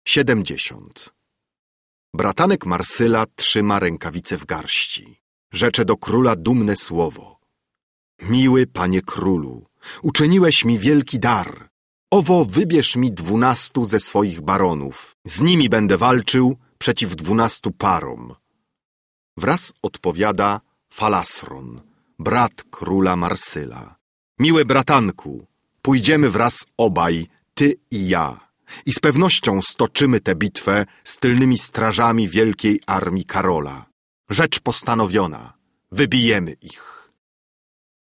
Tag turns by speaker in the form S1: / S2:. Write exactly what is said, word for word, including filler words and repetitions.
S1: Siedemdziesiąt. Bratanek Marsyla trzyma rękawice w garści. Rzecze do króla dumne słowo. Miły panie królu, uczyniłeś mi wielki dar. Owo wybierz mi dwunastu ze swoich baronów. Z nimi będę walczył przeciw dwunastu parom. Wraz odpowiada Falasron, brat króla Marsyla. Miły bratanku, pójdziemy wraz obaj, ty i ja. I z pewnością stoczymy tę bitwę z tylnymi strażami wielkiej armii Karola. Rzecz postanowiona, wybijemy ich.